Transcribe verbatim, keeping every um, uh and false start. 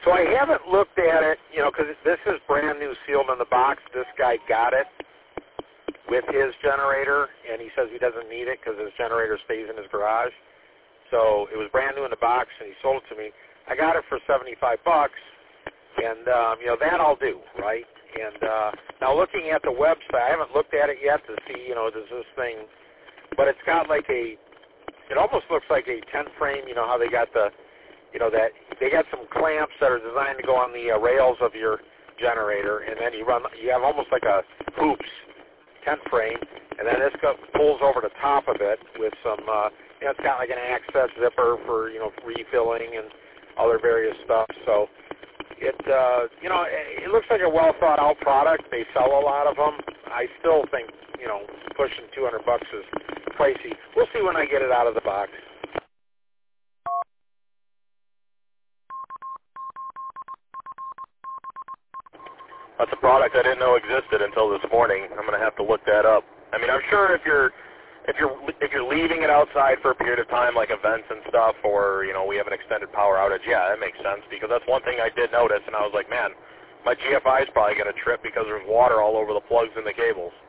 So I haven't looked at it, you know, because this is brand new, sealed in the box. This guy got it with his generator, and he says he doesn't need it because his generator stays in his garage. So it was brand new in the box, and he sold it to me. I got it for seventy-five bucks, and um, you know that I'll do, right? And uh, now looking at the website, I haven't looked at it yet to see, you know, does this thing, but it's got like a, it almost looks like a tent frame. You know how they got the, you know that they got some clamps that are designed to go on the uh, rails of your generator, and then you run, you have almost like a hoops tent frame, and then this go, pulls over the top of it with some, uh, you know, it's got like an access zipper for, you know, refilling and other various stuff. So it, uh, you know, it, it looks like a well thought out product. They sell a lot of them. I still think, you know, pushing two hundred bucks is pricey. We'll see when I get it out of the box. That's a product I didn't know existed until this morning. I'm going to have to look that up. I mean, I'm sure if you're if you're if you're leaving it outside for a period of time, like events and stuff, or you know we have an extended power outage, yeah, that makes sense because that's one thing I did notice, and I was like, man, my G F I is probably going to trip because there's water all over the plugs and the cables.